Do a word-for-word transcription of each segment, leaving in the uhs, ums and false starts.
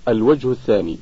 الوجه الثاني: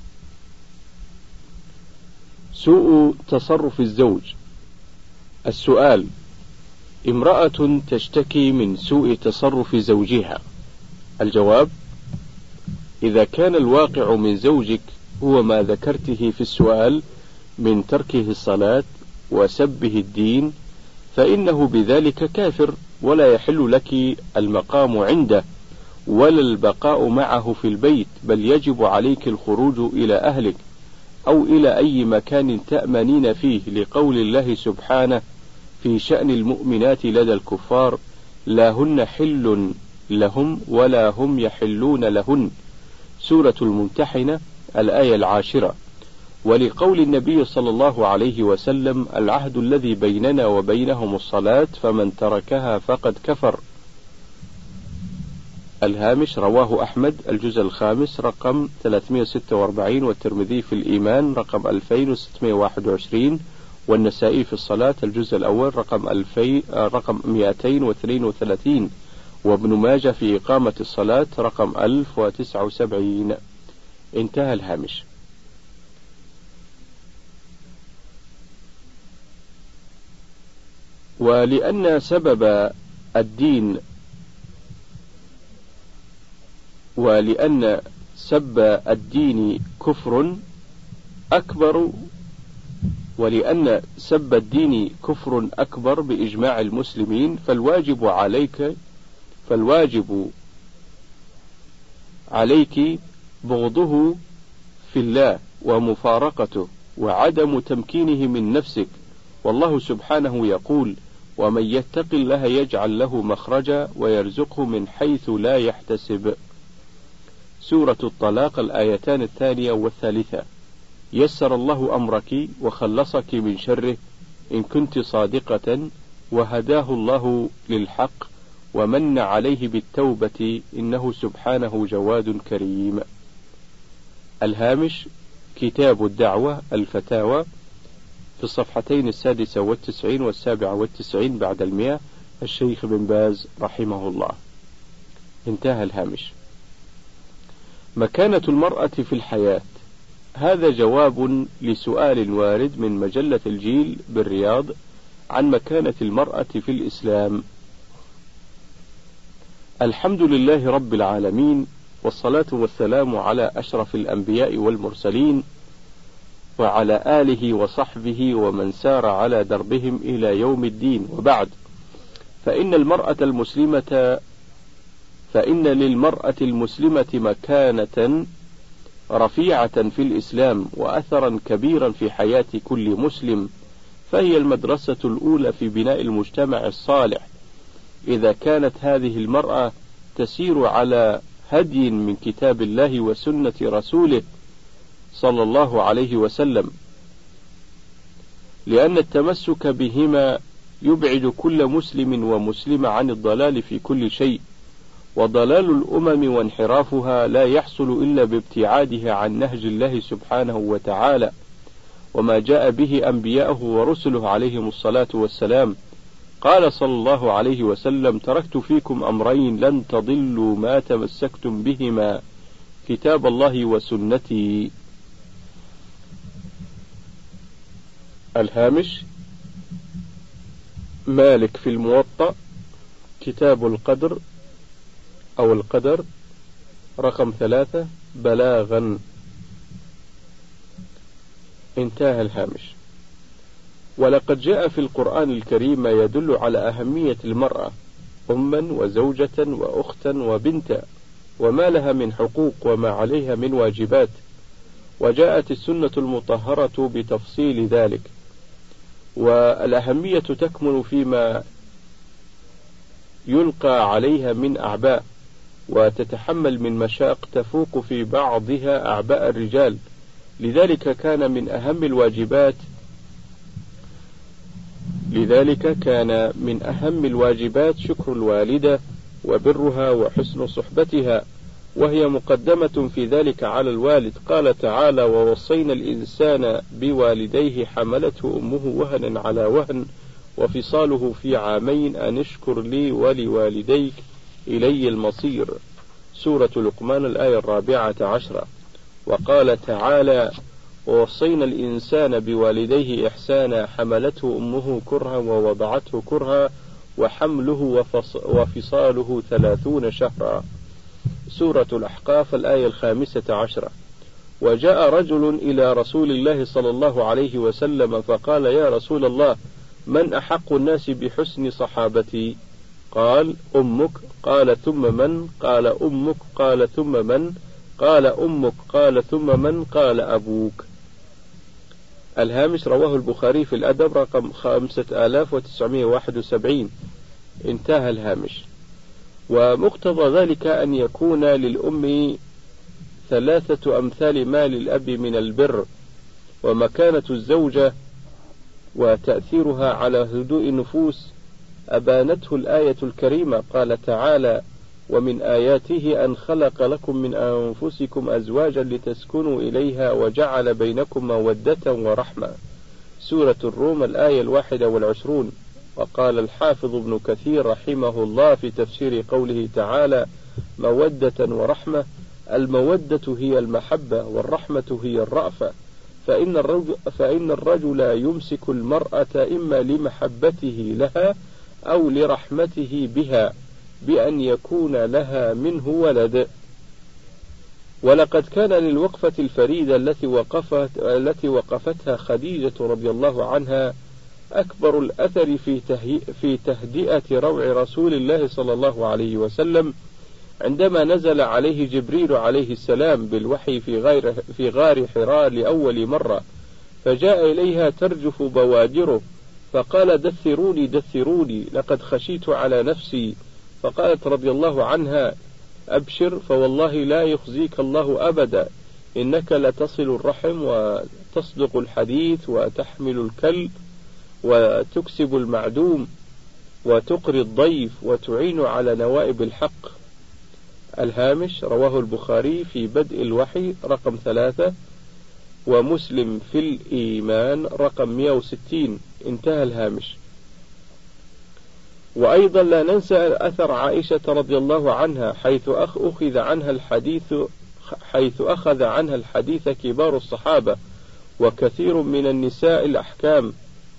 سوء تصرف الزوج. السؤال: امرأة تشتكي من سوء تصرف زوجها. الجواب: إذا كان الواقع من زوجك هو ما ذكرته في السؤال من تركه الصلاة وسبه الدين، فإنه بذلك كافر، ولا يحل لك المقام عنده ولا البقاء معه في البيت، بل يجب عليك الخروج إلى أهلك أو إلى أي مكان تأمنين فيه، لقول الله سبحانه في شأن المؤمنات لدى الكفار: لا هن حل لهم ولا هم يحلون لهن. سورة الممتحنة الآية العاشرة. ولقول النبي صلى الله عليه وسلم: العهد الذي بيننا وبينهم الصلاة، فمن تركها فقد كفر. الهامش: رواه أحمد الجزء الخامس رقم ثلاثمائة وستة وأربعين، والترمذي في الإيمان رقم ألفين وستمائة وواحد وعشرين، والنسائي في الصلاة الجزء الأول رقم ألفين رقم مئتين واثنين وثلاثين، وابن ماجه في إقامة الصلاة رقم ألف وتسعة وسبعين. انتهى الهامش. ولأن سبب الدين ولأن سب الدين كفر أكبر ولأن سب الدين كفر أكبر بإجماع المسلمين، فالواجب عليك فالواجب عليك بغضه في الله ومفارقته وعدم تمكينه من نفسك. والله سبحانه يقول: ومن يتق الله يجعل له مخرجا ويرزقه من حيث لا يحتسب. سورة الطلاق الآيتان الثانية والثالثة. يسر الله أمرك وخلصك من شره إن كنت صادقة، وهداه الله للحق ومن عليه بالتوبة، إنه سبحانه جواد كريم. الهامش: كتاب الدعوة الفتاوى في الصفحتين السادسة والتسعين والسابعة والتسعين بعد المئة، الشيخ بن باز رحمه الله. انتهى الهامش. مكانة المرأة في الحياة. هذا جواب لسؤال وارد من مجلة الجيل بالرياض عن مكانة المرأة في الإسلام. الحمد لله رب العالمين، والصلاة والسلام على أشرف الأنبياء والمرسلين، وعلى آله وصحبه ومن سار على دربهم إلى يوم الدين، وبعد. فإن المرأة المسلمة فإن للمرأة المسلمة مكانة رفيعة في الإسلام وأثرا كبيرا في حياة كل مسلم، فهي المدرسة الأولى في بناء المجتمع الصالح. إذا كانت هذه المرأة تسير على هدي من كتاب الله وسنة رسوله صلى الله عليه وسلم، لأن التمسك بهما يبعد كل مسلم ومسلمة عن الضلال في كل شيء، وضلال الأمم وانحرافها لا يحصل إلا بابتعادها عن نهج الله سبحانه وتعالى وما جاء به أنبياءه ورسله عليهم الصلاة والسلام. قال صلى الله عليه وسلم: تركت فيكم أمرين لن تضلوا ما تمسكتم بهما، كتاب الله وسنتي. الهامش: مالك في الموطأ كتاب القدر أو القدر رقم ثلاثة بلاغا. انتهى الهامش. ولقد جاء في القرآن الكريم ما يدل على أهمية المرأة أما وزوجة وأختا وبنتا، وما لها من حقوق وما عليها من واجبات، وجاءت السنة المطهرة بتفصيل ذلك. والأهمية تكمن فيما يلقى عليها من أعباء، وتتحمل من مشاق تفوق في بعضها أعباء الرجال. لذلك كان من أهم الواجبات لذلك كان من أهم الواجبات شكر الوالدة وبرها وحسن صحبتها، وهي مقدمة في ذلك على الوالد. قال تعالى: ووصينا الإنسان بوالديه حملته أمه وهنا على وهن وفصاله في عامين أن اشكر لي ولوالديك إلي المصير. سورة لقمان الآية الرابعة عشرة. وقال تعالى: ووصينا الإنسان بوالديه إحسانا حملته أمه كرها ووضعته كرها وحمله وفصاله ثلاثون شهرا. سورة الأحقاف الآية الخامسة عشرة. وجاء رجل إلى رسول الله صلى الله عليه وسلم فقال: يا رسول الله، من أحق الناس بحسن صحابتي؟ قال: أمك. قال: ثم من؟ قال: أمك. قال: ثم من؟ قال: أمك. قال: ثم من؟ قال: أبوك. الهامش: رواه البخاري في الأدب رقم خمسة آلاف وتسعمائة وواحد وسبعين. انتهى الهامش. ومقتضى ذلك أن يكون للأم ثلاثة أمثال ما للأب من البر، ومكانة الزوجة وتأثيرها على هدوء النفوس أبانته الآية الكريمة. قال تعالى: ومن آياته أن خلق لكم من أنفسكم أزواجا لتسكنوا إليها وجعل بينكم مودة ورحمة. سورة الروم الآية الواحدة والعشرون. وقال الحافظ ابن كثير رحمه الله في تفسير قوله تعالى: مودة ورحمة: المودة هي المحبة، والرحمة هي الرأفة، فإن الرجل, فإن الرجل يمسك المرأة إما لمحبته لها أو لرحمته بها بأن يكون لها منه ولد. ولقد كان للوقفة الفريدة التي وقفت التي وقفتها خديجة رضي الله عنها أكبر الأثر في, في تهدئة روع رسول الله صلى الله عليه وسلم عندما نزل عليه جبريل عليه السلام بالوحي في غار, في غار حراء لأول مرة، فجاء إليها ترجف بوادره فقال: دثروني دثروني لقد خشيت على نفسي. فقالت رضي الله عنها: أبشر، فوالله لا يخزيك الله أبدا، إنك لتصل الرحم وتصدق الحديث وتحمل الكل وتكسب المعدوم وتقري الضيف وتعين على نوائب الحق. الهامش: رواه البخاري في بدء الوحي رقم ثلاثة، ومسلم في الإيمان رقم مئة وستين. انتهى الهامش. وأيضا لا ننسى أثر عائشة رضي الله عنها حيث أخذ عنها الحديث حيث أخذ عنها الحديث كبار الصحابة وكثير من النساء الأحكام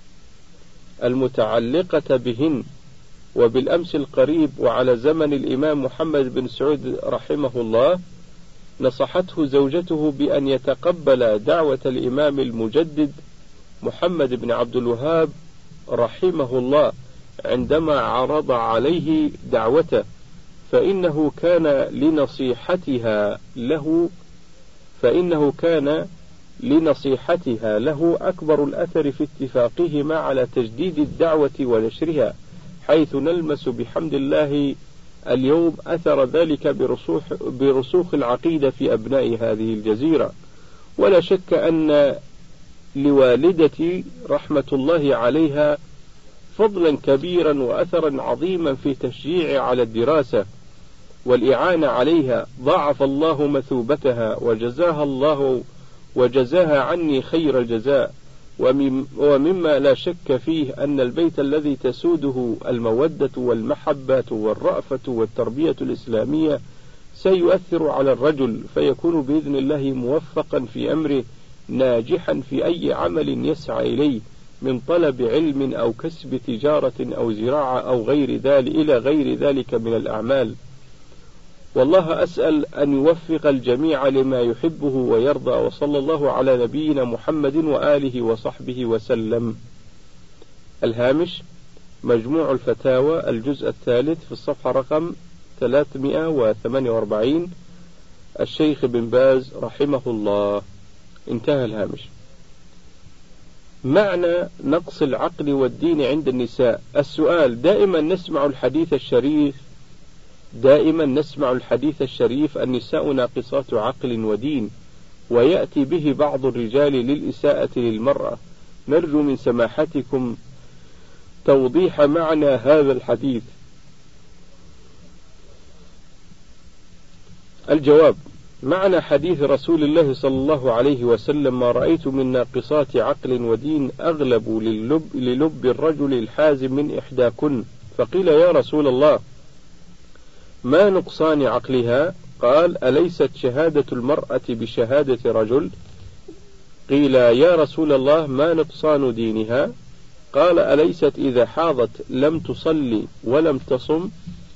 المتعلقة بهن. وبالأمس القريب وعلى زمن الإمام محمد بن سعود رحمه الله نصحته زوجته بأن يتقبل دعوة الإمام المجدد محمد بن عبد الوهاب رحمه الله عندما عرض عليه دعوته، فإنه كان لنصيحتها له فإنه كان لنصيحتها له أكبر الأثر في اتفاقهما على تجديد الدعوة ونشرها، حيث نلمس بحمد الله اليوم أثر ذلك برسوخ, برسوخ العقيدة في أبناء هذه الجزيرة. ولا شك أن لوالدتي رحمة الله عليها فضلا كبيرا وأثرا عظيما في تشجيع على الدراسة والإعانة عليها، ضاعف الله مثوبتها وجزاها الله وجزاها عني خير الجزاء. ومما لا شك فيه أن البيت الذي تسوده المودة والمحبة والرأفة والتربية الإسلامية سيؤثر على الرجل، فيكون بإذن الله موفقا في أمره، ناجحا في أي عمل يسعى إليه من طلب علم أو كسب تجارة أو زراعة أو غير ذلك إلى غير ذلك من الأعمال. والله أسأل أن يوفق الجميع لما يحبه ويرضى، وصلى الله على نبينا محمد وآله وصحبه وسلم. الهامش: مجموع الفتاوى الجزء الثالث في الصفحة رقم ثلاثمائة وثمانية وأربعين، الشيخ بن باز رحمه الله. انتهى الهامش. معنى نقص العقل والدين عند النساء. السؤال: دائما نسمع الحديث الشريف دائما نسمع الحديث الشريف النساء ناقصات عقل ودين، ويأتي به بعض الرجال للإساءة للمرأة. نرجو من سماحتكم توضيح معنى هذا الحديث. الجواب: معنى حديث رسول الله صلى الله عليه وسلم: ما رأيت من ناقصات عقل ودين أغلب للب, للب الرجل الحازم من إحداكن. فقيل: يا رسول الله، ما نقصان عقلها؟ قال: أليست شهادة المرأة بشهادة رجل؟ قيل: يا رسول الله ما نقصان دينها؟ قال: أليست إذا حاضت لم تصلي ولم تصم؟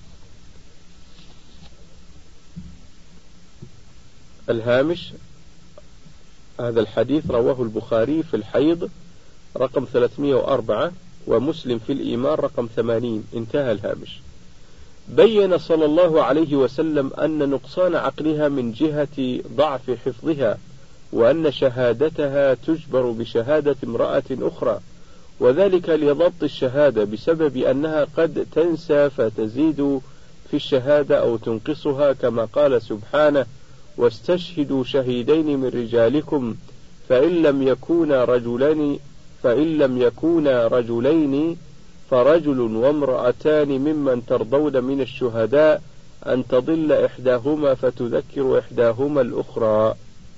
الهامش: هذا الحديث رواه البخاري في الحيض رقم ثلاثمائة وأربعة، ومسلم في الإيمان رقم ثمانين. انتهى الهامش. بين صلى الله عليه وسلم أن نقصان عقلها من جهة ضعف حفظها، وأن شهادتها تجبر بشهادة امرأة أخرى، وذلك لضبط الشهادة بسبب أنها قد تنسى فتزيد في الشهادة أو تنقصها، كما قال سبحانه: واستشهدوا شهيدين من رجالكم فإن لم يكونا رجلين فإن لم يكونا رجلين فرجل وامرأتان ممن ترضون من الشهداء أن تضل إحداهما فتذكر إحداهما الأخرى.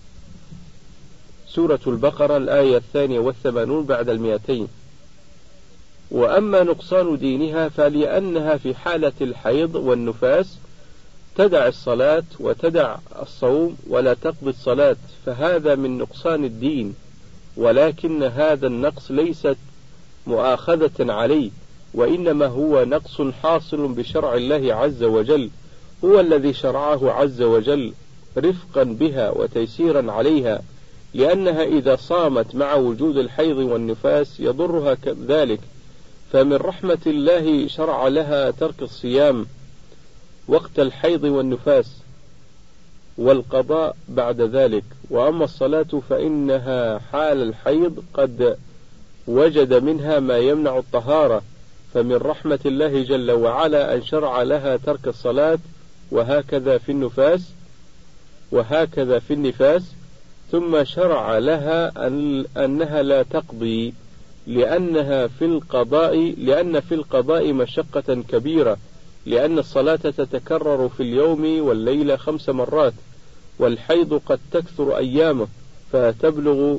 سورة البقرة الآية الثانية والثمانون بعد المئتين. وأما نقصان دينها فلأنها في حالة الحيض والنفاس تدع الصلاة وتدع الصوم ولا تقضي الصلاة، فهذا من نقصان الدين، ولكن هذا النقص ليست مؤاخذة عليه، وإنما هو نقص حاصل بشرع الله عز وجل، هو الذي شرعه عز وجل رفقا بها وتيسيرا عليها، لأنها إذا صامت مع وجود الحيض والنفاس يضرها كذلك، فمن رحمة الله شرع لها ترك الصيام وقت الحيض والنفاس والقضاء بعد ذلك. وأما الصلاة فإنها حال الحيض قد وجد منها ما يمنع الطهارة، فمن رحمة الله جل وعلا أن شرع لها ترك الصلاة، وهكذا في النفاس وهكذا في النفاس ثم شرع لها أن أنها لا تقضي، لأنها في القضاء لأن في القضاء مشقة كبيرة، لأن الصلاة تتكرر في اليوم والليلة خمس مرات، والحيض قد تكثر أيامه فتبلغ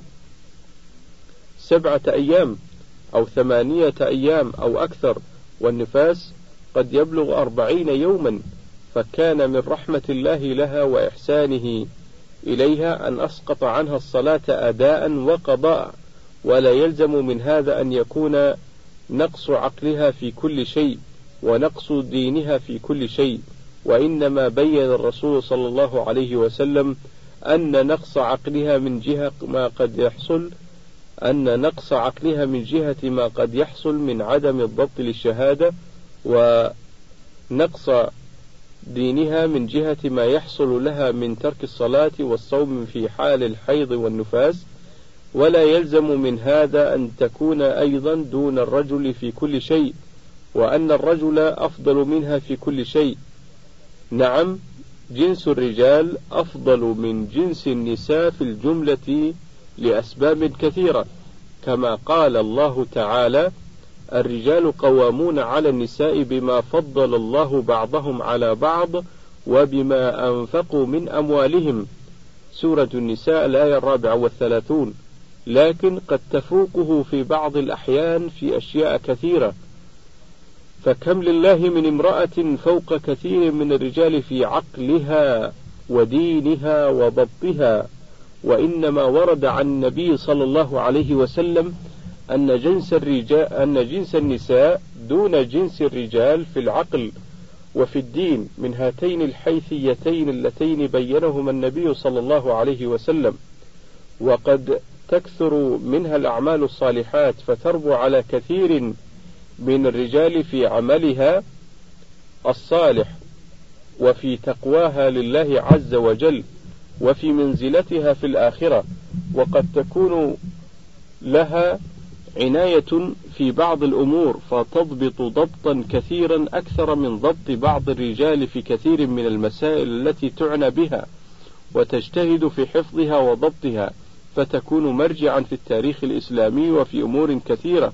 سبعة أيام أو ثمانية أيام أو أكثر، والنفاس قد يبلغ أربعين يوما، فكان من رحمة الله لها وإحسانه إليها أن أسقط عنها الصلاة أداء وقضاء، ولا يلزم من هذا أن يكون نقص عقلها في كل شيء ونقص دينها في كل شيء، وإنما بين الرسول صلى الله عليه وسلم أن نقص عقلها من جهة ما قد يحصل أن نقص عقلها من جهة ما قد يحصل من عدم الضبط للشهادة، ونقص دينها من جهة ما يحصل لها من ترك الصلاة والصوم في حال الحيض والنفاس، ولا يلزم من هذا أن تكون أيضا دون الرجل في كل شيء، وأن الرجل أفضل منها في كل شيء. نعم، جنس الرجال أفضل من جنس النساء في الجملة لأسباب كثيرة، كما قال الله تعالى: الرجال قوامون على النساء بما فضل الله بعضهم على بعض وبما أنفقوا من أموالهم. سورة النساء الآية الرابعة والثلاثون. لكن قد تفوقه في بعض الأحيان في أشياء كثيرة، فكم لله من امرأة فوق كثير من الرجال في عقلها ودينها وضبطها. وإنما ورد عن النبي صلى الله عليه وسلم أن جنس الرجال أن جنس النساء دون جنس الرجال في العقل وفي الدين من هاتين الحيثيتين اللتين بينهما النبي صلى الله عليه وسلم، وقد تكثر منها الأعمال الصالحات فتربو على كثير من الرجال في عملها الصالح وفي تقواها لله عز وجل وفي منزلتها في الآخرة، وقد تكون لها عناية في بعض الأمور فتضبط ضبطا كثيرا أكثر من ضبط بعض الرجال في كثير من المسائل التي تعنى بها، وتجتهد في حفظها وضبطها، فتكون مرجعا في التاريخ الإسلامي وفي أمور كثيرة.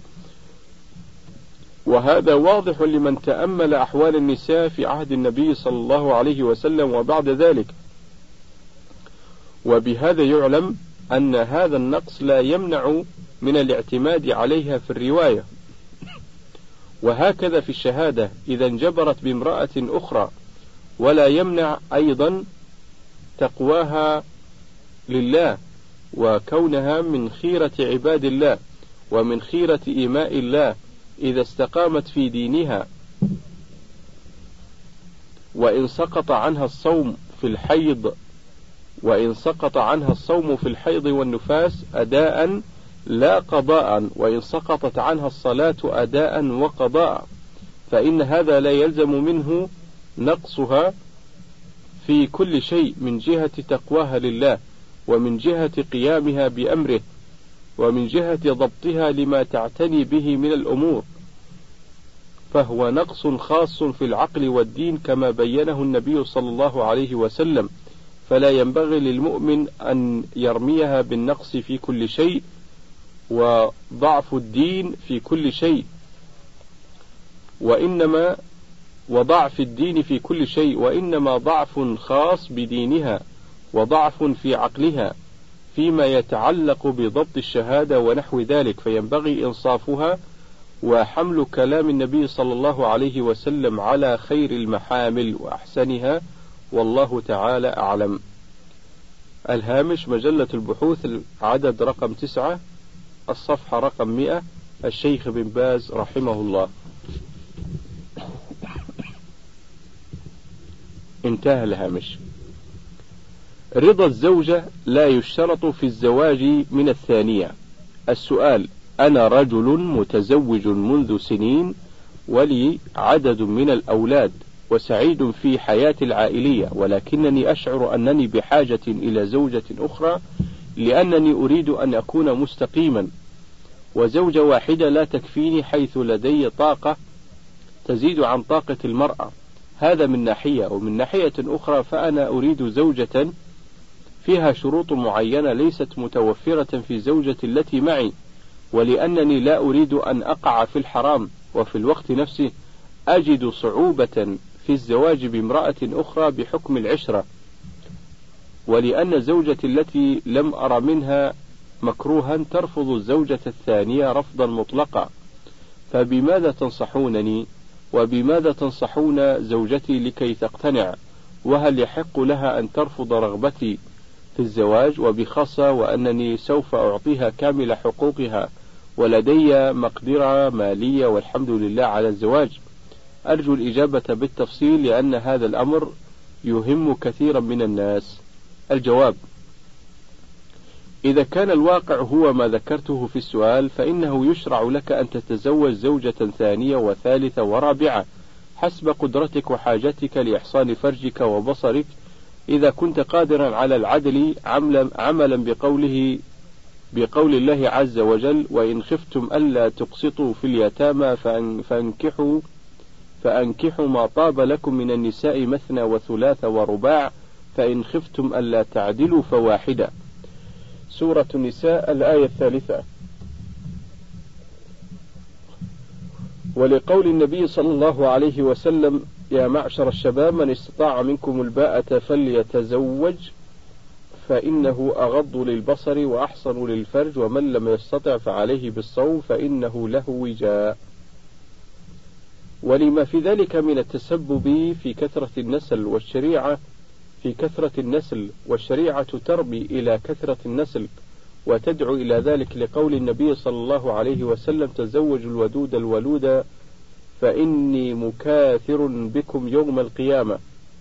وهذا واضح لمن تأمل أحوال النساء في عهد النبي صلى الله عليه وسلم وبعد ذلك، وبهذا يعلم أن هذا النقص لا يمنع من الاعتماد عليها في الرواية. وهكذا في الشهادة إذا انجبرت بامرأة أخرى، ولا يمنع أيضا تقواها لله، وكونها من خيرة عباد الله ومن خيرة إماء الله إذا استقامت في دينها. وإن سقط عنها الصوم في الحيض وإن سقط عنها الصوم في الحيض والنفاس أداء لا قضاء، وإن سقطت عنها الصلاة أداء وقضاء، فإن هذا لا يلزم منه نقصها في كل شيء من جهة تقواها لله، ومن جهة قيامها بأمره، ومن جهة ضبطها لما تعتني به من الأمور، فهو نقص خاص في العقل والدين كما بينه النبي صلى الله عليه وسلم، فلا ينبغي للمؤمن أن يرميها بالنقص في كل شيء وضعف الدين في كل شيء، وإنما وضعف الدين في كل شيء وإنما ضعف خاص بدينها وضعف في عقلها فيما يتعلق بضبط الشهادة ونحو ذلك، فينبغي إنصافها وحمل كلام النبي صلى الله عليه وسلم على خير المحامل وأحسنها، والله تعالى أعلم. الهامش: مجلة البحوث، العدد رقم تسعة، الصفحة رقم مئة، الشيخ بن باز رحمه الله. انتهى الهامش. رضا الزوجة لا يشترط في الزواج من الثانية. السؤال: أنا رجل متزوج منذ سنين ولي عدد من الأولاد وسعيد في حياتي العائلية، ولكنني أشعر أنني بحاجة إلى زوجة أخرى لأنني أريد أن أكون مستقيما، وزوجة واحدة لا تكفيني حيث لدي طاقة تزيد عن طاقة المرأة. هذا من ناحية، ومن ناحية أخرى فأنا أريد زوجة فيها شروط معينة ليست متوفرة في زوجة التي معي، ولأنني لا أريد أن أقع في الحرام، وفي الوقت نفسه أجد صعوبة في الزواج بامرأة أخرى بحكم العشرة، ولأن زوجتي التي لم أرى منها مكروها ترفض الزوجة الثانية رفضا مطلقا، فبماذا تنصحونني وبماذا تنصحون زوجتي لكي تقتنع؟ وهل يحق لها أن ترفض رغبتي في الزواج، وبخاصة وأنني سوف أعطيها كامل حقوقها ولدي مقدرة مالية والحمد لله على الزواج؟ أرجو الإجابة بالتفصيل لأن هذا الأمر يهم كثيرا من الناس. الجواب: إذا كان الواقع هو ما ذكرته في السؤال فإنه يشرع لك أن تتزوج زوجة ثانية وثالثة ورابعة حسب قدرتك وحاجتك لإحصان فرجك وبصرك، إذا كنت قادرا على العدل عملا بقوله بقول الله عز وجل: وإن خفتم ألا تقسطوا في اليتامى فانكحوا فأنكحوا ما طاب لكم من النساء مثنى وثلاث ورباع فإن خفتم ألا تعدلوا فواحدة. سورة النساء، الآية الثالثة. ولقول النبي صلى الله عليه وسلم: يا معشر الشباب من استطاع منكم الباءة فليتزوج فإنه أغض للبصر وأحصن للفرج، ومن لم يستطع فعليه بالصوم فإنه له وجاء. ولما في ذلك من التسبب في كثرة النسل والشريعة في كثرة النسل والشريعة تربي إلى كثرة النسل وتدعو إلى ذلك، لقول النبي صلى الله عليه وسلم: تزوج الودود الولود فإني مكاثر بكم يوم القيامة.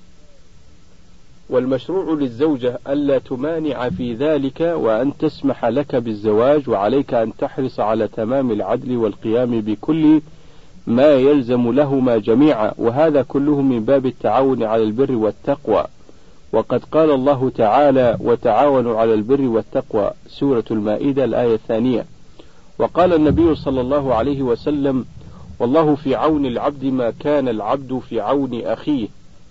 والمشروع للزوجة ألا تمانع في ذلك وأن تسمح لك بالزواج، وعليك أن تحرص على تمام العدل والقيام بكل ما يلزم لهما جميعا، وهذا كله من باب التعاون على البر والتقوى، وقد قال الله تعالى: وتعاونوا على البر والتقوى، سورة المائدة، الآية الثانية. وقال النبي صلى الله عليه وسلم: والله في عون العبد ما كان العبد في عون أخيه.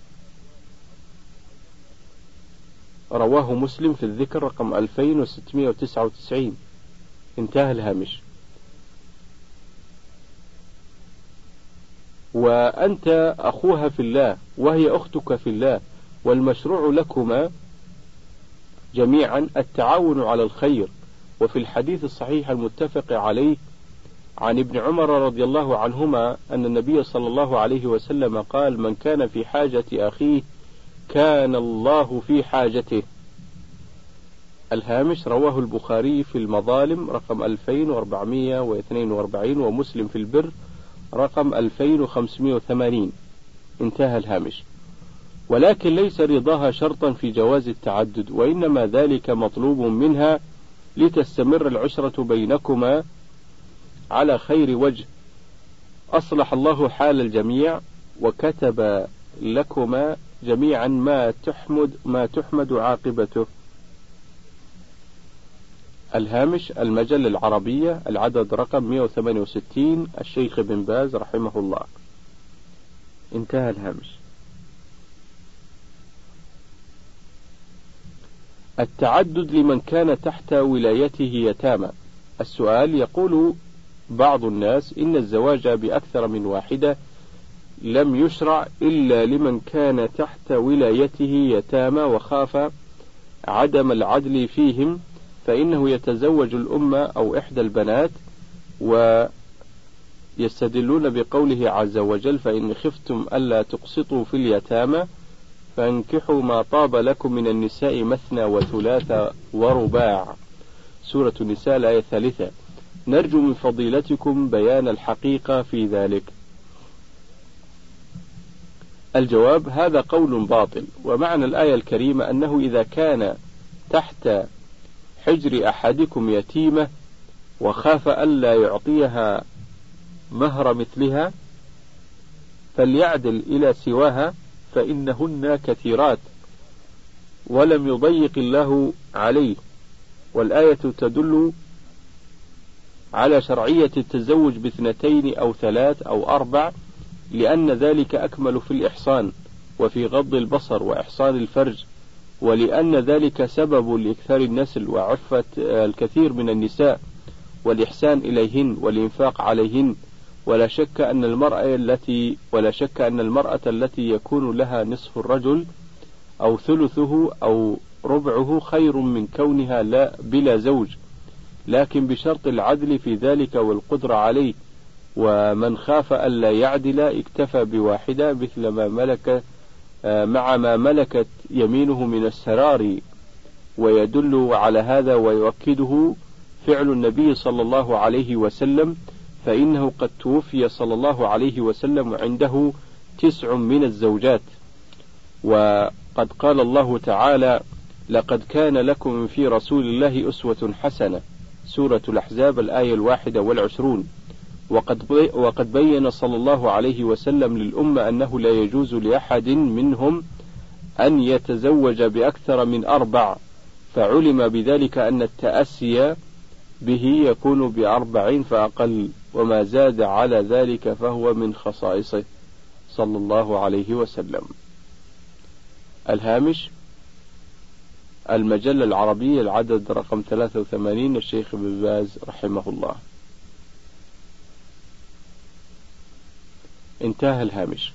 رواه مسلم في الذكر رقم ألفين وستمائة وتسعة وتسعين. انتهى الهامش. وأنت أخوها في الله وهي أختك في الله، والمشروع لكما جميعا التعاون على الخير. وفي الحديث الصحيح المتفق عليه عن ابن عمر رضي الله عنهما أن النبي صلى الله عليه وسلم قال: من كان في حاجة أخيه كان الله في حاجته. الهامش: رواه البخاري في المظالم رقم ألفين وأربعمائة واثنين وأربعين، ومسلم في البر رقم ألفين وخمسمائة وثمانين. انتهى الهامش. ولكن ليس رضاها شرطا في جواز التعدد، وإنما ذلك مطلوب منها لتستمر العشرة بينكما على خير وجه، أصلح الله حال الجميع وكتب لكما جميعا ما تحمد ما تحمد عاقبته. الهامش: المجلة العربية، العدد رقم مئة وثمانية وستين، الشيخ بن باز رحمه الله. انتهى الهامش. التعدد لمن كان تحت ولايته يتامى. السؤال: يقول بعض الناس إن الزواج بأكثر من واحدة لم يشرع إلا لمن كان تحت ولايته يتامى وخاف عدم العدل فيهم، فإنه يتزوج الأم أو إحدى البنات، ويستدلون بقوله عز وجل: فإن خفتم ألا تقسطوا في اليتامى فانكحوا ما طاب لكم من النساء مثنى وثلاث ورباع. سورة النساء الآية الثالثة. نرجو من فضيلتكم بيان الحقيقة في ذلك. الجواب: هذا قول باطل، ومعنى الآية الكريمة أنه إذا كان تحت حجر أحدكم يتيمة وخاف ألا يعطيها مهر مثلها فليعدل إلى سواها، فإنهن كثيرات ولم يضيق الله عليه. والآية تدل على شرعية التزوج باثنتين أو ثلاث أو أربع، لأن ذلك أكمل في الإحصان وفي غض البصر وإحصان الفرج، ولأن ذلك سبب لإكثار النسل وعفة الكثير من النساء والإحسان إليهن والإنفاق عليهن. ولا شك أن المرأة التي ولا شك أن المرأة التي يكون لها نصف الرجل أو ثلثه أو ربعه خير من كونها لا بلا زوج، لكن بشرط العدل في ذلك والقدرة عليه. ومن خاف ألا يعدل اكتفى بواحدة مثل ما ملك مع ما ملكت يمينه من السرار. ويدل على هذا ويؤكده فعل النبي صلى الله عليه وسلم، فإنه قد توفي صلى الله عليه وسلم وعنده تسع من الزوجات. وقد قال الله تعالى: لقد كان لكم في رسول الله أسوة حسنة. سورة الأحزاب الآية الواحدة والعشرون. وقد وقد بين صلى الله عليه وسلم للأمة أنه لا يجوز لأحد منهم أن يتزوج بأكثر من أربع، فعلم بذلك أن التأسي به يكون بأربعين فأقل، وما زاد على ذلك فهو من خصائصه صلى الله عليه وسلم. الهامش: المجلة العربية، العدد رقم ثلاثة وثمانين، الشيخ بن باز رحمه الله. انتهى الهامش.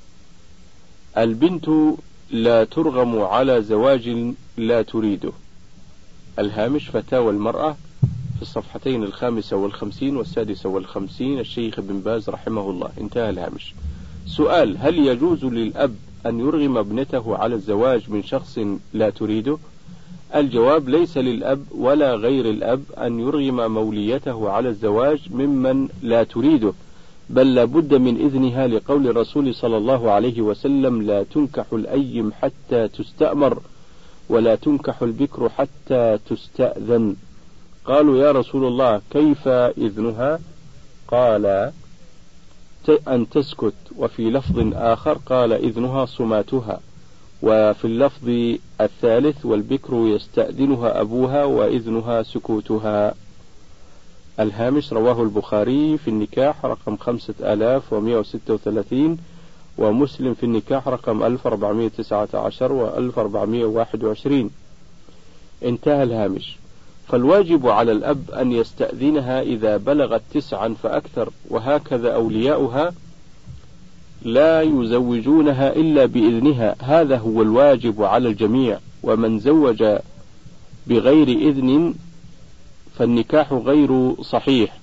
البنت لا ترغم على زواج لا تريده. الهامش: فتاوى المرأة في الصفحتين الخامسة والخمسين والسادسة والخمسين، الشيخ بن باز رحمه الله. انتهى الهامش. سؤال: هل يجوز للأب أن يرغم ابنته على الزواج من شخص لا تريده؟ الجواب: ليس للأب ولا غير الأب أن يرغم موليته على الزواج ممن لا تريده، بل لابد من إذنها، لقول الرسول صلى الله عليه وسلم: لا تنكح الأيم حتى تستأمر، ولا تنكح البكر حتى تستأذن. قالوا: يا رسول الله كيف إذنها؟ قال: أن تسكت. وفي لفظ آخر قال: إذنها صماتها. وفي اللفظ الثالث: والبكر يستأذنها أبوها وإذنها سكوتها. الهامش: رواه البخاري في النكاح رقم خمسة آلاف ومئة وستة وثلاثين، ومسلم في النكاح رقم ألف وأربعمائة وتسعة عشر وألف وأربعمائة وواحد وعشرين. انتهى الهامش. فالواجب على الأب أن يستأذنها إذا بلغت تسعا فأكثر، وهكذا أولياؤها لا يزوجونها إلا بإذنها، هذا هو الواجب على الجميع. ومن زوج بغير إذن فالنكاح غير صحيح،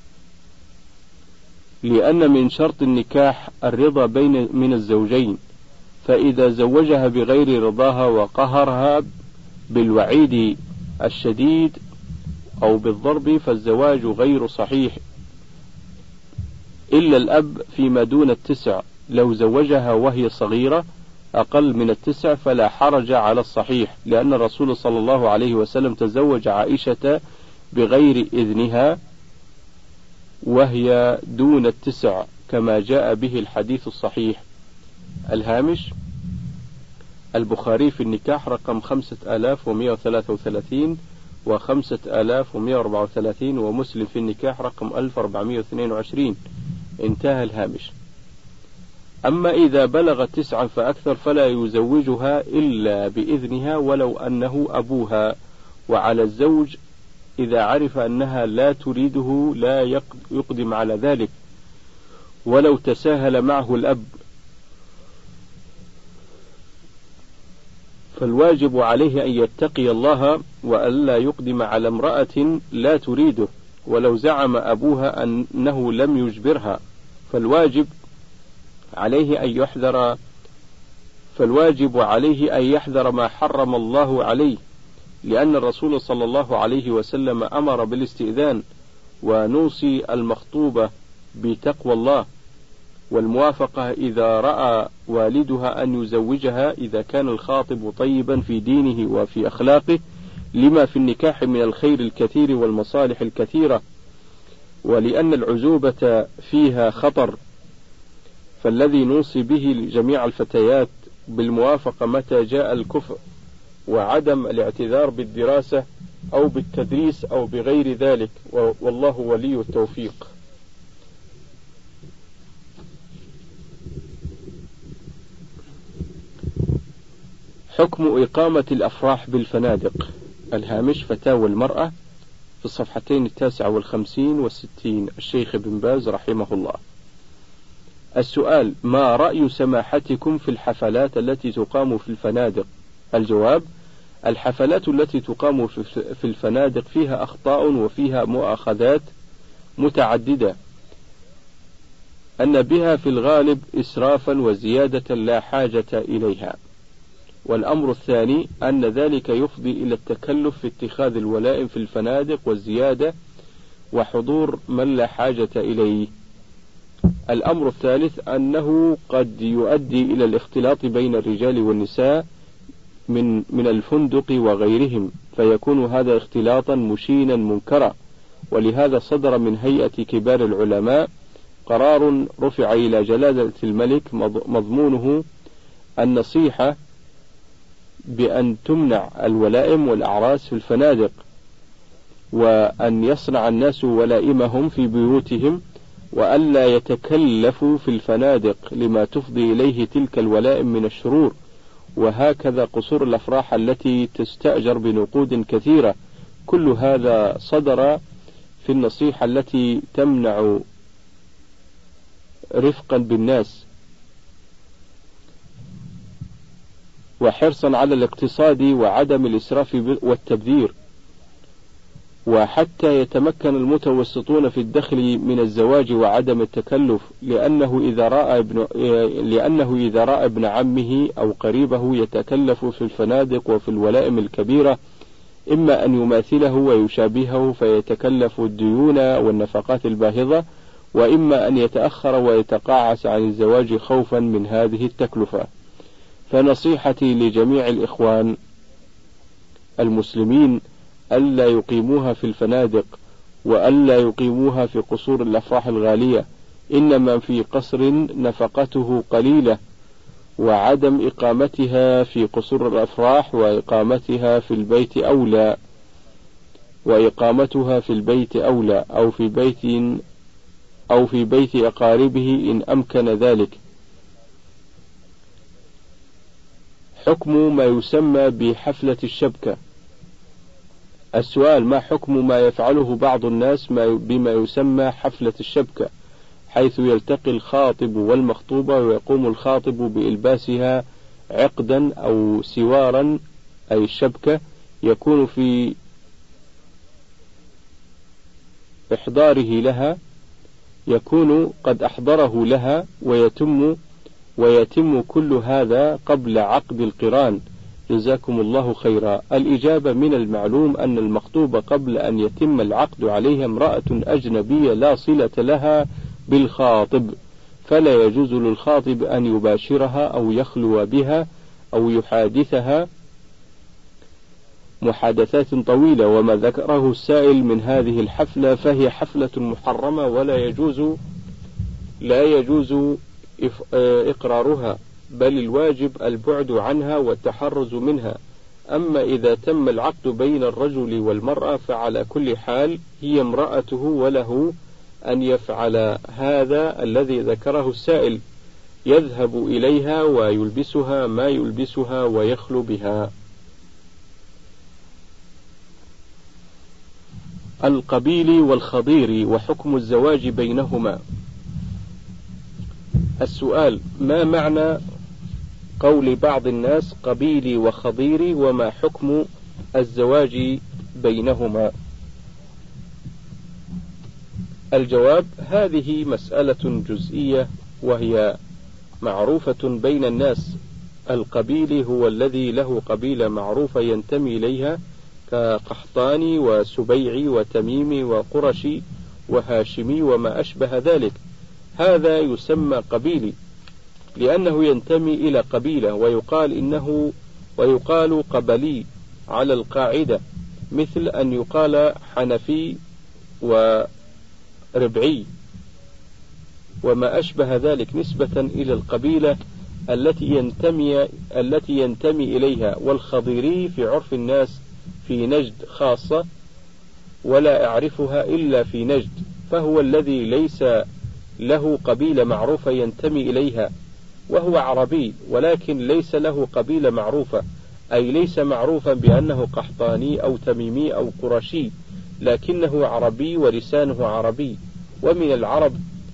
لأن من شرط النكاح الرضا بين من الزوجين، فإذا زوجها بغير رضاها وقهرها بالوعيد الشديد أو بالضرب فالزواج غير صحيح، إلا الأب فيما دون التسع. لو زوجها وهي صغيرة أقل من التسع فلا حرج على الصحيح، لأن الرسول صلى الله عليه وسلم تزوج عائشة بغير إذنها وهي دون التسع كما جاء به الحديث الصحيح. الهامش: البخاري في النكاح رقم خمسة آلاف ومئة وثلاثة وثلاثين وخمسة آلاف ومئة وأربعة وثلاثين، ومسلم في النكاح رقم ألف وأربعمئة واثنين وعشرين. انتهى الهامش. أما إذا بلغت تسعا فأكثر فلا يزوجها إلا بإذنها ولو أنه أبوها، وعلى الزوج إذا عرف أنها لا تريده لا يقدم على ذلك ولو تساهل معه الأب، فالواجب عليه أن يتقي الله وألا يقدم على امرأة لا تريده ولو زعم أبوها أنه لم يجبرها، فالواجب عليه أن يحذر فالواجب عليه أن يحذر ما حرم الله عليه، لأن الرسول صلى الله عليه وسلم أمر بالاستئذان، ونوصي المخطوبة بتقوى الله والموافقة إذا رأى والدها أن يزوجها إذا كان الخاطب طيبا في دينه وفي أخلاقه، لما في النكاح من الخير الكثير والمصالح الكثيرة، ولأن العزوبة فيها خطر، فالذي نوصي به جميع الفتيات بالموافقة متى جاء الكفء، وعدم الاعتذار بالدراسة أو بالتدريس أو بغير ذلك، والله ولي التوفيق. حكم إقامة الأفراح بالفنادق. الهامش: فتاوى المرأة في الصفحتين التاسعة والخمسين والستين، الشيخ ابن باز رحمه الله. السؤال: ما رأي سماحتكم في الحفلات التي تقام في الفنادق؟ الجواب: الحفلات التي تقام في الفنادق فيها أخطاء وفيها مؤاخذات متعددة، أن بها في الغالب إسرافا وزيادة لا حاجة إليها. والأمر الثاني أن ذلك يفضي إلى التكلف في اتخاذ الولائم في الفنادق والزيادة وحضور من لا حاجة إليه. الأمر الثالث أنه قد يؤدي إلى الاختلاط بين الرجال والنساء من من الفندق وغيرهم، فيكون هذا اختلاطا مشينا منكرا، ولهذا صدر من هيئة كبار العلماء قرار رفع إلى جلالة الملك مضمونه النصيحة بأن تمنع الولائم والأعراس في الفنادق، وأن يصنع الناس ولائمهم في بيوتهم، وألا يتكلفوا في الفنادق لما تفضي إليه تلك الولائم من الشرور. وهكذا قصور الأفراح التي تستأجر بنقود كثيرة، كل هذا صدر في النصيحة التي تمنع رفقا بالناس وحرصا على الاقتصاد وعدم الإسراف والتبذير، وحتى يتمكن المتوسطون في الدخل من الزواج وعدم التكلف، لأنه إذا رأى ابن لأنه إذا رأى ابن عمه أو قريبه يتكلف في الفنادق وفي الولائم الكبيرة، إما أن يماثله ويشابهه فيتكلف الديون والنفقات الباهظة، وإما أن يتأخر ويتقاعس عن الزواج خوفا من هذه التكلفة. فنصيحتي لجميع الإخوان المسلمين ألا يقيموها في الفنادق، وألا يقيموها في قصور الأفراح الغالية، إنما في قصر نفقته قليلة، وعدم إقامتها في قصور الأفراح وإقامتها في البيت أولى وإقامتها في البيت أولى أو في بيت أو في بيت أقاربه إن أمكن ذلك. حكم ما يسمى بحفلة الشبكة. السؤال: ما حكم ما يفعله بعض الناس بما يسمى حفلة الشبكة، حيث يلتقي الخاطب والمخطوبة ويقوم الخاطب بإلباسها عقدا أو سوارا، أي الشبكة، يكون في إحضاره لها يكون قد أحضره لها ويتم ويتم كل هذا قبل عقد القران؟ جزاكم الله خيرا. الإجابة: من المعلوم أن المخطوبة قبل أن يتم العقد عليها امرأة أجنبية لا صلة لها بالخاطب، فلا يجوز للخاطب أن يباشرها أو يخلو بها أو يحادثها محادثات طويلة. وما ذكره السائل من هذه الحفلة فهي حفلة محرمة ولا يجوز لا يجوز إقرارها، بل الواجب البعد عنها والتحرز منها. أما إذا تم العقد بين الرجل والمرأة فعلى كل حال هي امرأته، وله أن يفعل هذا الذي ذكره السائل، يذهب إليها ويلبسها ما يلبسها ويخلو بها. القبيل والخضير وحكم الزواج بينهما. السؤال: ما معنى قول بعض الناس قبيلي وخضيري، وما حكم الزواج بينهما؟ الجواب: هذه مسألة جزئية وهي معروفة بين الناس. القبيلي هو الذي له قبيلة معروفة ينتمي إليها كقحطاني وسبيعي وتميمي وقرشي وهاشمي وما أشبه ذلك، هذا يسمى قبيلي لأنه ينتمي إلى قبيلة، ويقال إنه ويقال قبلي على القاعدة، مثل أن يقال حنفي وربعي وما أشبه ذلك نسبة إلى القبيلة التي ينتمي التي ينتمي إليها. والخضيري في عرف الناس في نجد خاصة ولا أعرفها إلا في نجد، فهو الذي ليس له قبيلة معروفة ينتمي إليها، وهو عربي ولكن ليس له قبيلة معروفة، أي ليس معروفا بأنه قحطاني أو تميمي أو قرشي، لكنه عربي ولسانه عربي ومن العرب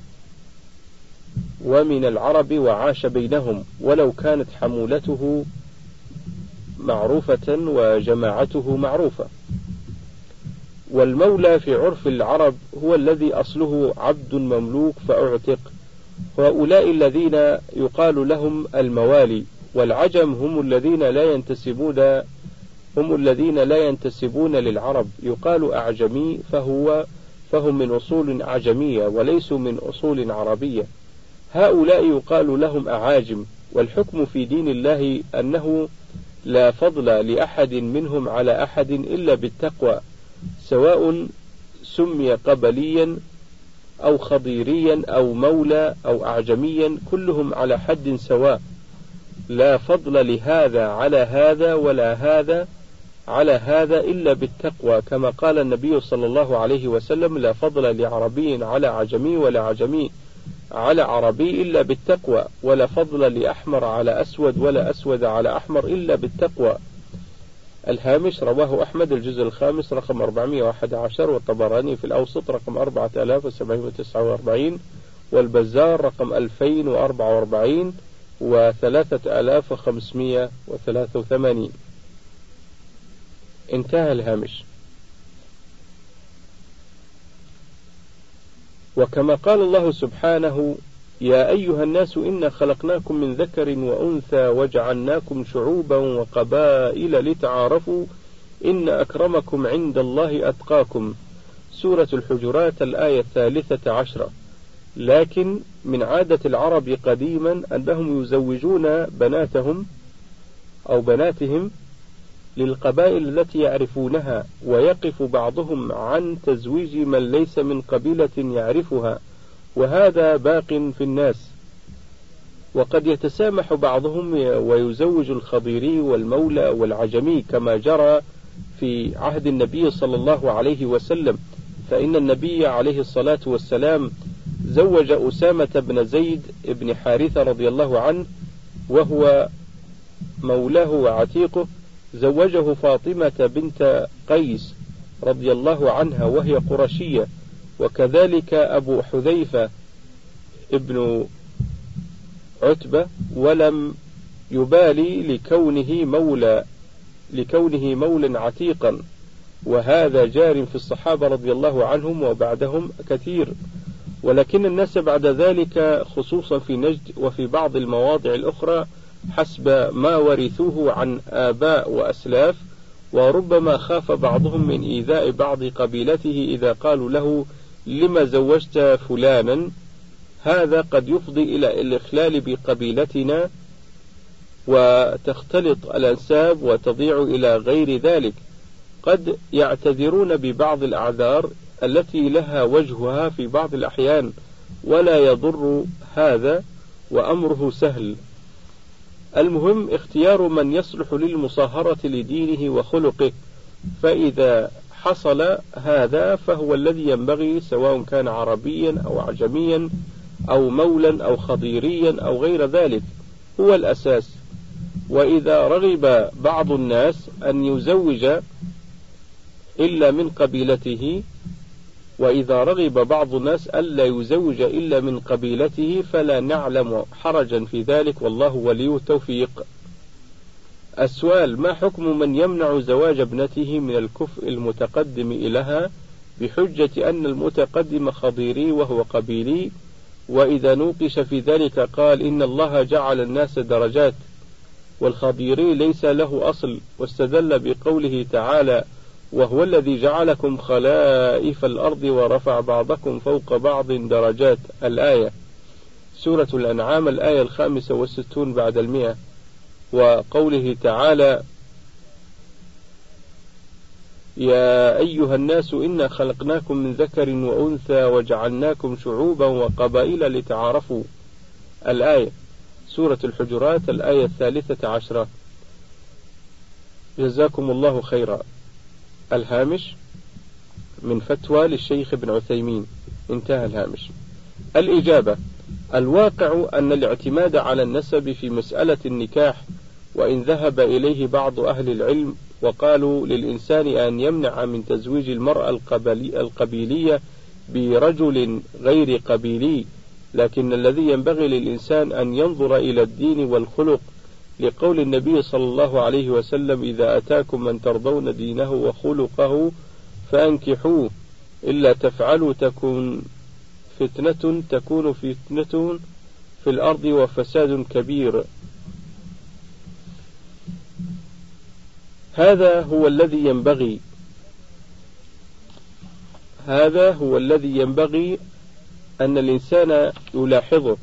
ومن العرب وعاش بينهم، ولو كانت حمولته معروفة وجماعته معروفة. والمولى في عرف العرب هو الذي أصله عبد مملوك فأعتق، وهؤلاء الذين يقال لهم الموالي. والعجم هم الذين لا ينتسبون هم الذين لا ينتسبون للعرب، يقال أعجمي فهو فهم من أصول أعجمية وليسوا من أصول عربية، هؤلاء يقال لهم أعاجم. والحكم في دين الله أنه لا فضل لأحد منهم على أحد إلا بالتقوى، سواء سمي قبليا أو خضيريا أو مولى أو أعجميا، كلهم على حد سواء، لا فضل لهذا على هذا ولا هذا على هذا إلا بالتقوى، كما قال النبي صلى الله عليه وسلم: لا فضل لعربي على عجمي ولا عجمي على عربي إلا بالتقوى، ولا فضل لأحمر على أسود ولا أسود على أحمر إلا بالتقوى. الهامش: رواه أحمد الجزء الخامس رقم أربعمائة وأحد عشر، والطبراني في الأوسط رقم أربعة آلاف وسبعمائة وتسعة وأربعين، والبزار رقم ألفين وأربعة وأربعين وثلاثة آلاف وخمسمائة وثلاثة وثمانين. انتهى الهامش. وكما قال الله سبحانه: يا أيها الناس إنا خلقناكم من ذكر وأنثى وجعلناكم شعوبا وقبائل لتعارفوا إن أكرمكم عند الله أتقاكم. سورة الحجرات الآية الثالثة عشرة. لكن من عادة العرب قديما أنهم يزوجون بناتهم أو بناتهم للقبائل التي يعرفونها، ويقف بعضهم عن تزويج من ليس من قبيلة يعرفها، وهذا باق في الناس. وقد يتسامح بعضهم ويزوج الخضيري والمولى والعجمي كما جرى في عهد النبي صلى الله عليه وسلم، فإن النبي عليه الصلاة والسلام زوج أسامة بن زيد بن حارثة رضي الله عنه وهو مولاه وعتيقه، زوجه فاطمة بنت قيس رضي الله عنها وهي قرشية، وكذلك أبو حذيفة ابن عتبة، ولم يبالي لكونه مولى لكونه مولا عتيقا، وهذا جار في الصحابة رضي الله عنهم وبعدهم كثير. ولكن الناس بعد ذلك خصوصا في نجد وفي بعض المواضع الأخرى حسب ما ورثوه عن آباء وأسلاف، وربما خاف بعضهم من إيذاء بعض قبيلته إذا قالوا له لما زوجت فلانا، هذا قد يفضي إلى الإخلال بقبيلتنا وتختلط الأنساب وتضيع إلى غير ذلك. قد يعتذرون ببعض الأعذار التي لها وجهها في بعض الأحيان ولا يضر هذا، وأمره سهل. المهم اختيار من يصلح للمصاهرة لدينه وخلقه، فإذا حصل هذا فهو الذي ينبغي، سواء كان عربيا أو عجميا أو مولا أو خضيريا أو غير ذلك، هو الأساس. وإذا رغب بعض الناس أن يزوج إلا من قبيلته وإذا رغب بعض الناس ألا يزوج إلا من قبيلته فلا نعلم حرجا في ذلك، والله ولي التوفيق. السؤال: ما حكم من يمنع زواج ابنته من الكفء المتقدم إليها بحجة أن المتقدم خضيري وهو قبيلي، وإذا نوقش في ذلك قال إن الله جعل الناس درجات والخضيري ليس له أصل، واستدل بقوله تعالى وهو الذي جعلكم خلائف الأرض ورفع بعضكم فوق بعض درجات، الآية، سورة الأنعام الآية الخامسة والستون بعد المئة. وقوله تعالى يا أيها الناس إنا خلقناكم من ذكر وأنثى وجعلناكم شعوبا وقبائل لتعارفوا، الآية، سورة الحجرات الآية الثالثة عشرة. جزاكم الله خيرا. الهامش من فتوى للشيخ ابن عثيمين، انتهى الهامش. الإجابة: الواقع أن الاعتماد على النسب في مسألة النكاح، وإن ذهب إليه بعض أهل العلم وقالوا للإنسان أن يمنع من تزويج المرأة القبيلية برجل غير قبيلي، لكن الذي ينبغي للإنسان أن ينظر إلى الدين والخلق، لقول النبي صلى الله عليه وسلم إذا أتاكم من ترضون دينه وخلقه فأنكحوه، إلا تفعلوا تكون فتنة تكون فتنة في الأرض وفساد كبير. هذا هو الذي ينبغي هذا هو الذي ينبغي أن الإنسان يلاحظه.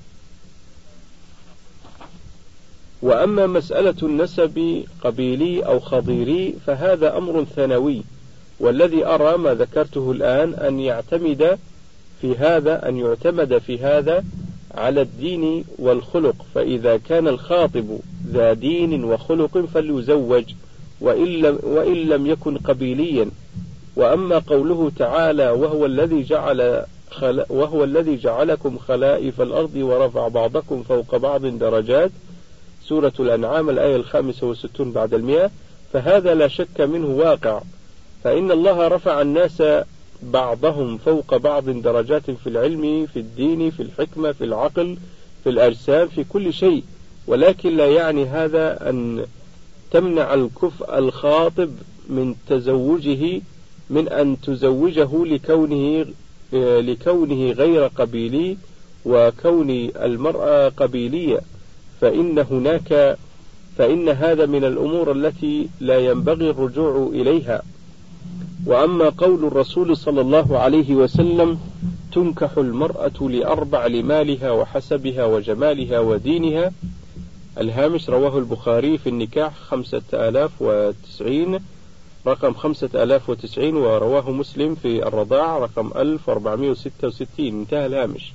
وأما مسألة النسب قبيلي أو خضيري فهذا أمر ثانوي، والذي أرى ما ذكرته الآن أن يعتمد في هذا أن يعتمد في هذا على الدين والخلق، فإذا كان الخاطب ذا دين وخلق فليزوج وإن لم, وإن لم يكن قبيليا. وأما قوله تعالى وهو الذي جعل خل... وهو الذي جعلكم خلائف الأرض ورفع بعضكم فوق بعض درجات، سورة الأنعام الآية الخامسة والستون بعد المئة، فهذا لا شك منه واقع، فإن الله رفع الناس بعضهم فوق بعض درجات في العلم، في الدين، في الحكمة، في العقل، في الأجسام، في كل شيء، ولكن لا يعني هذا أن تمنع الكفء الخاطب من تزوجه من أن تزوجه لكونه لكونه غير قبيلي وكون المرأة قبيلية، فإن هناك فإن هذا من الأمور التي لا ينبغي الرجوع إليها. وأما قول الرسول صلى الله عليه وسلم تنكح المرأة لأربع: لمالها وحسبها وجمالها ودينها، الهامش، رواه البخاري في النكاح خمسة آلاف وتسعين رقم خمسة آلاف وتسعين، ورواه مسلم في الرضاع رقم ألف وأربعمائة وستة وستين، انتهى الهامش.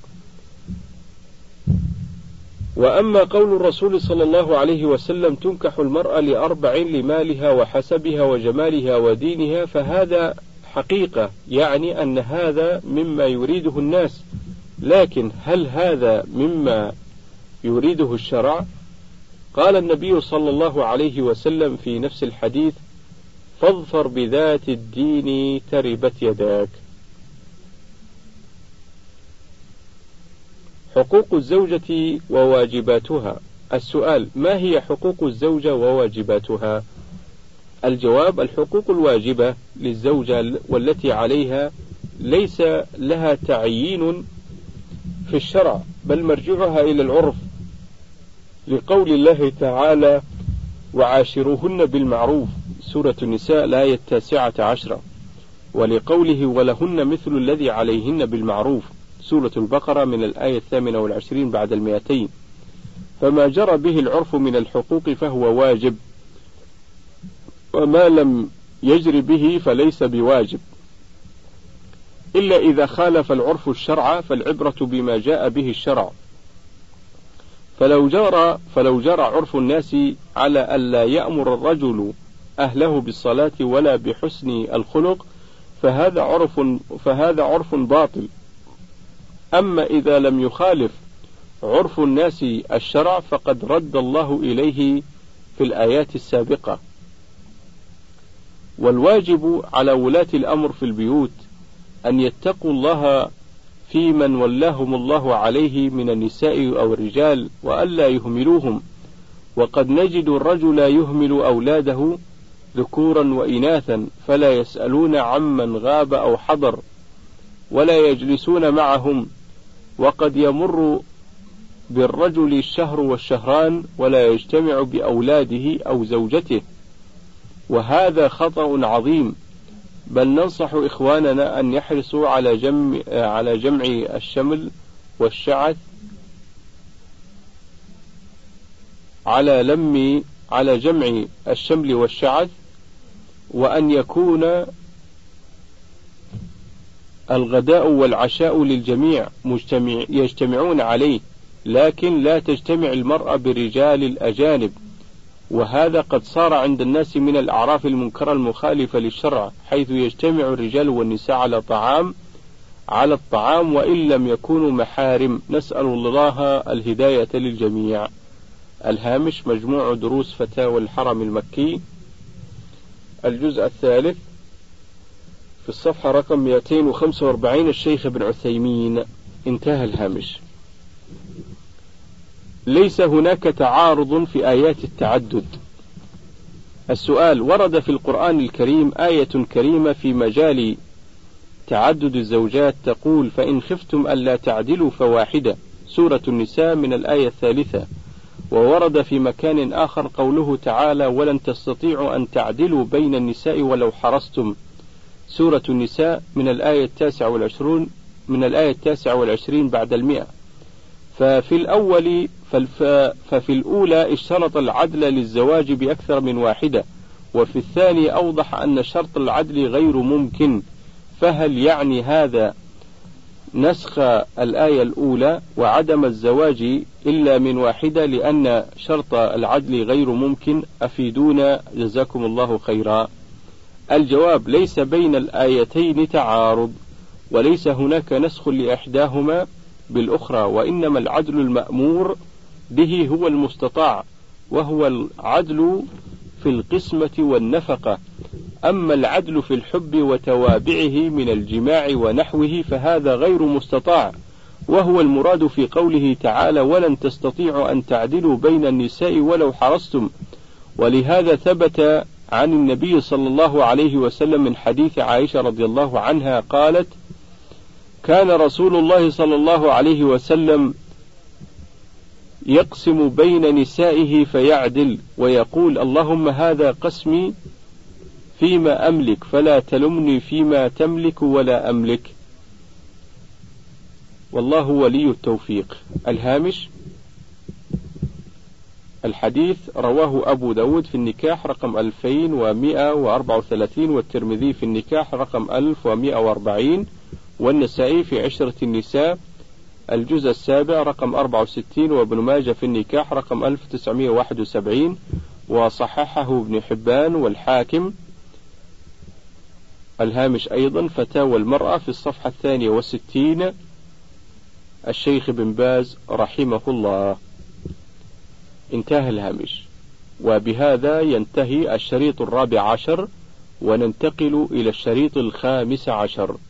وأما قول الرسول صلى الله عليه وسلم تنكح المرأة لأربع: لمالها وحسبها وجمالها ودينها، فهذا حقيقة، يعني أن هذا مما يريده الناس، لكن هل هذا مما يريده الشرع؟ قال النبي صلى الله عليه وسلم في نفس الحديث فاظفر بذات الدين تربت يداك. حقوق الزوجة وواجباتها. السؤال: ما هي حقوق الزوجة وواجباتها؟ الجواب: الحقوق الواجبة للزوجة والتي عليها ليس لها تعيين في الشرع، بل مرجعها إلى العرف، لقول الله تعالى: وعاشروهن بالمعروف، سورة النساء الآية التاسعة عشرة، ولقوله: ولهن مثل الذي عليهن بالمعروف، سورة البقرة من الآية الثامنة والعشرين بعد المئتين. فما جرى به العرف من الحقوق فهو واجب، وما لم يجر به فليس بواجب، إلا إذا خالف العرف الشرع، فالعبرة بما جاء به الشرع. فلو جرى فلو جرى عرف الناس على ألا يأمر الرجل أهله بالصلاة ولا بحسن الخلق، فهذا عرف فهذا عرف باطل. أما إذا لم يخالف عرف الناس الشرع فقد رد الله إليه في الآيات السابقة. والواجب على ولاة الأمر في البيوت أن يتقوا الله في من ولاهم الله عليه من النساء أو الرجال، وألا يهملوهم. وقد نجد الرجل يهمل أولاده ذكورا وإناثا، فلا يسألون عمن غاب أو حضر، ولا يجلسون معهم. وقد يمر بالرجل الشهر والشهران ولا يجتمع بأولاده أو زوجته، وهذا خطأ عظيم. بل ننصح إخواننا أن يحرصوا على جمع على جمع الشمل والشعث على لم على جمع الشمل والشعث، وأن يكون الغداء والعشاء للجميع مجتمع يجتمعون عليه، لكن لا تجتمع المرأة بالرجال الأجانب. وهذا قد صار عند الناس من الأعراف المنكرة المخالفة للشرع، حيث يجتمع الرجال والنساء على طعام على الطعام وإن لم يكونوا محارم. نسأل الله الهداية للجميع. الهامش: مجموع دروس فتاوى الحرم المكي، الجزء الثالث، في الصفحة رقم مئتين وخمسة وأربعين، الشيخ ابن عثيمين. انتهى الهامش. ليس هناك تعارض في آيات التعدد. السؤال: ورد في القرآن الكريم آية كريمة في مجال تعدد الزوجات تقول: فإن خفتم ألا تعدلوا فواحدة، سورة النساء من الآية الثالثة. وورد في مكان آخر قوله تعالى: ولن تستطيعوا أن تعدلوا بين النساء ولو حرصتم، سورة النساء من الآية التاسعة والعشرون من الآية التاسعة والعشرين بعد المئة. ففي الأول ففي الأولى اشترط العدل للزواج بأكثر من واحدة، وفي الثاني أوضح أن شرط العدل غير ممكن. فهل يعني هذا نسخ الآية الأولى وعدم الزواج إلا من واحدة لأن شرط العدل غير ممكن؟ أفيدونا جزاكم الله خيرا. الجواب: ليس بين الآيتين تعارض، وليس هناك نسخ لإحداهما بالأخرى، وإنما العدل المأمور به هو المستطاع، وهو العدل في القسمة والنفقة. أما العدل في الحب وتوابعه من الجماع ونحوه فهذا غير مستطاع، وهو المراد في قوله تعالى: ولن تستطيعوا أن تعدلوا بين النساء ولو حرصتم. ولهذا ثبت عن النبي صلى الله عليه وسلم من حديث عائشة رضي الله عنها قالت: كان رسول الله صلى الله عليه وسلم يقسم بين نسائه فيعدل ويقول: اللهم هذا قسمي فيما أملك فلا تلمني فيما تملك ولا أملك، والله ولي التوفيق. الهامش: الحديث رواه أبو داود في النكاح رقم ألفين ومئة وأربعة وثلاثين، والترمذي في النكاح رقم ألف ومئة وأربعين، والنسائي في عشرة النساء الجزء السابع رقم أربعة وستين، وابن ماجه في النكاح رقم ألف وتسعمئة وواحد وسبعين، وصححه ابن حبان والحاكم. الهامش أيضا: فتاوى المرأة في الصفحة الثانية والستين، الشيخ بن باز رحمه الله. انتهى الهامش. وبهذا ينتهي الشريط الرابع عشر، وننتقل إلى الشريط الخامس عشر.